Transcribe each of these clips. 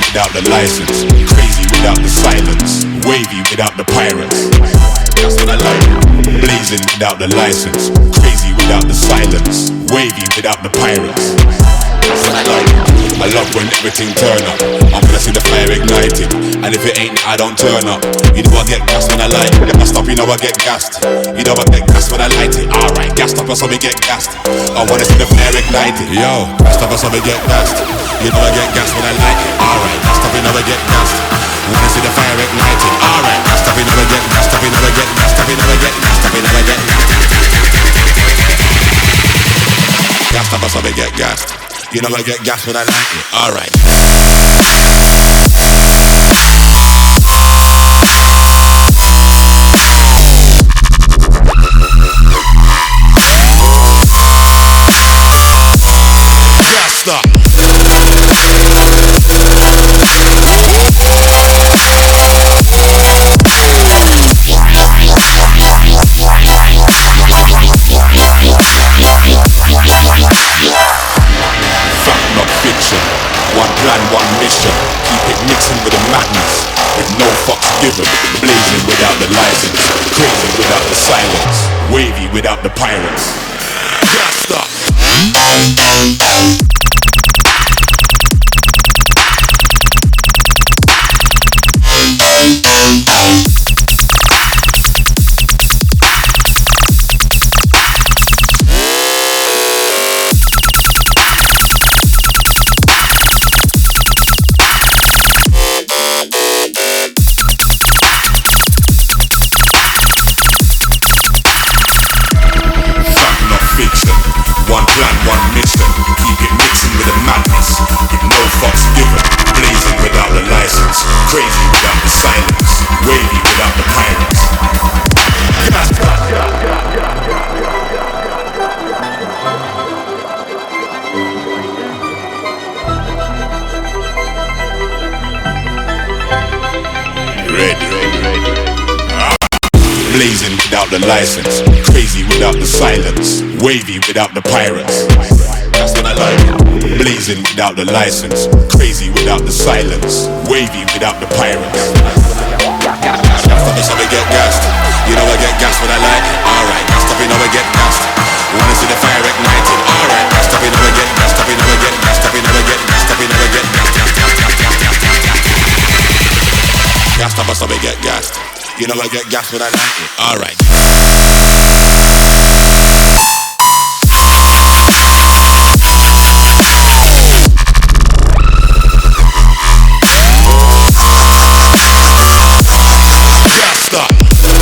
without the license, crazy without the silence, wavy without the pirates. That's what I like. Blazing without the license, crazy without the silence, wavy without the pirates. That's what I like. I love when everything turn up. I'm gonna see the fire ignited, and if it ain't, I don't turn up. You know I get gassed when I light it. I stop, you know I get gassed. You know I get gassed when I light it. Alright, gassed up, so me get gassed. I wanna see the fire ignited. Yo, gassed up, so me get gassed. You know I get gassed when I light it. Alright, gassed up, you know I get gassed. Wanna see the fire ignited. Alright, gassed up, you know I get gassed up, you know I get gassed up, you know I get gassed up, you know I get gassed up, so me get gassed. You know I get gas when I like it. Alright. Gassed up. One plan, one mission. Keep it mixing with the madness, with no fucks given. Blazing without the license, crazy without the silence, wavy without the pirates. Gassed up. One plan, one mission. Keep it mixing with the madness, with no fucks given. Blazing without the license, crazy without the silence, wavy without the pirates. Ready. Blazing without the license, crazy without the silence, wavy without the pirates. That's what I like. Blazing without the license, crazy without the silence, wavy without the pirates. So we get gassed. You know I get gassed when I like it. Alright, gassed up, you know I get gassed. Wanna see the fire ignited. Alright, gassed up, you know I get gassed up, you know I get gassed up, you know I get gassed up, you know I get gassed up, so we get gassed. You know I get gas when I like it. Alright. Gassed up.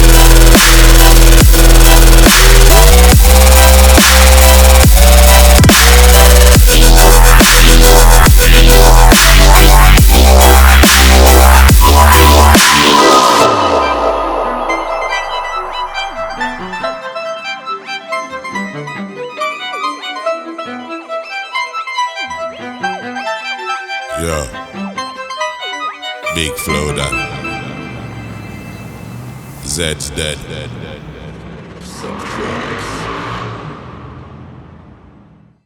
Yeah, big flow that Zed's dead.